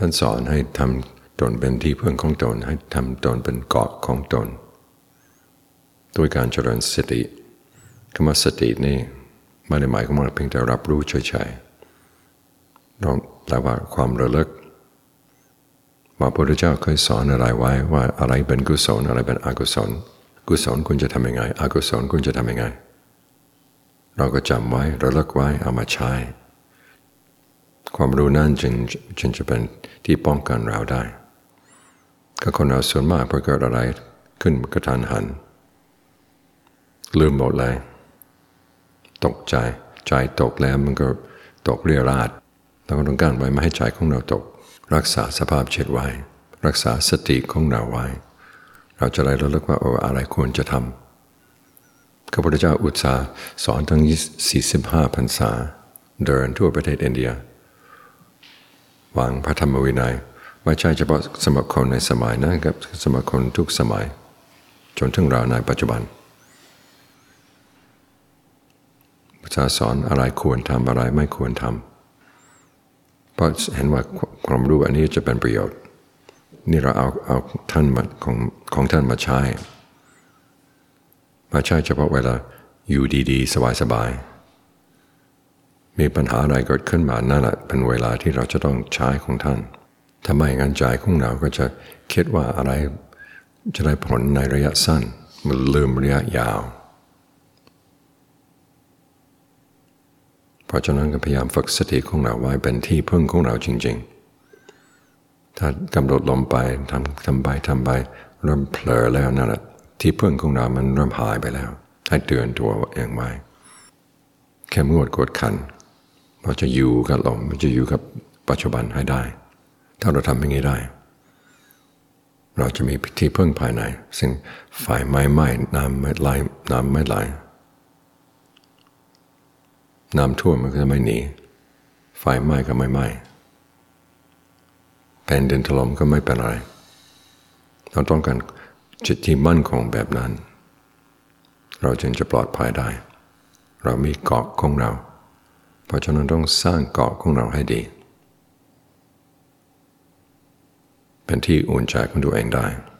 ท่านสอนให้ทำตนเป็นที่พึ่งของตนให้ทำตนเป็นเกาะของตนด้วยการเจริญสติคำว่าสตินี่ไม่ได้หมายความว่าเพียงแต่รับรู้เฉยๆต้องแปลว่าความระลึกว่าพระพุทธเจ้าเคยสอนอะไรไว้ว่าอะไรเป็นกุศลอะไรเป็นอกุศลกุศลคุณจะทำยังไงอกุศลคุณจะทำยังไงเราก็จำไว้ระลึกไว้เอามาใช้ความรู้นั้นจึงจะเป็นที่ป้องกันเราได้ก็คนเราส่วนมากพอเกิดอะไรขึ้นกระทันหันลืมหมดเลยตกใจตกแล้วมันก็ตกเรี่ยราดเราก็ต้องการไว้ไม่ให้ใจของเราตกรักษาสภาพจิตไว้รักษาสติของเราไว้เราจะได้ระลึกว่าอะไรควรจะทำพระพุทธเจ้าอุตสาห์สอนทั้ง45 พรรษาเดินทั่วประเทศอินเดียวางพระธรรมวินัยไม่ใช่เฉพาะสำหรับคนในสมัยนั้นครับสำหรับคนทุกสมัยจนถึงเราในปัจจุบันพระเจ้าสอนอะไรควรทำอะไรไม่ควรทำเพราะเห็นว่าความรู้อันนี้จะเป็นประโยชน์นี่เราเอาท่านของท่านมาใช้ไม่ใช่เฉพาะเวลาอยู่ดีๆสบายๆมีปัญหาอะไรเกิดขึ้นมานั่นแหละเป็นเวลาที่เราจะต้องใช้ของท่านถ้าไม่งั้นใจของเราก็จะคิดว่าอะไรจะได้ผลในระยะสั้นมันลืมระยะยาวเพราะฉะนั้นก็พยายามฝึกสติของเราไว้เป็นที่พึ่งของเราจริงๆถ้ากำหนดลมไปทำไปเริ่มเผลอแล้วนั่นแหละที่พึ่งของเรามันเริ่มหายไปแล้วให้เตือนตัวเองไว้แค่งวดกดขันเราจะอยู่กับลมมันจะอยู่กับปัจจุบันให้ได้ถ้าเราทำอย่างนี้ได้เราจะมีที่พึ่งภายในซึ่งไฟไม่ไหม้น้ำไม่ไหลน้ำท่วมมันก็จะไม่หนีไฟไหม้ก็ไม่ไหม้แผ่นดินถล่มก็ไม่เป็นไรเราต้องการจิตที่มั่นคงแบบนั้นเราจึงจะปลอดภัยได้เรามีเกาะของเราเพราะฉะนั้นต้องสร้างเกาะของเราให้ดีเป็นที่อุ่นใจของตัวเองได้